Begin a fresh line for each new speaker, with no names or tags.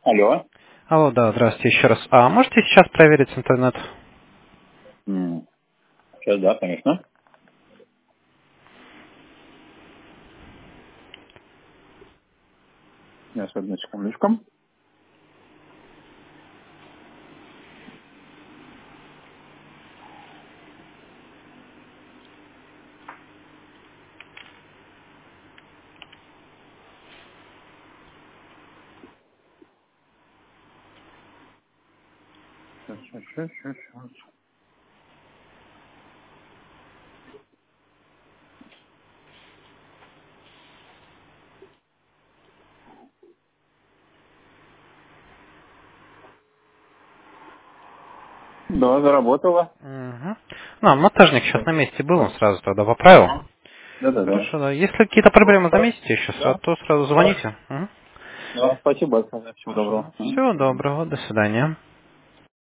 Алло.
Алло, да, здравствуйте еще раз. А можете сейчас проверить интернет?
Сейчас, да, конечно. Сейчас, одну секундочку. Сейчас. Да, заработала.
Угу. Ну, монтажник сейчас
Да.
на месте был, он сразу тогда поправил.
Да.
Хорошо, да. Если какие-то проблемы заметите еще,
Да.
то сразу звоните. Угу.
Да, спасибо большое. Всего доброго.
Хорошо. Всего доброго, до свидания.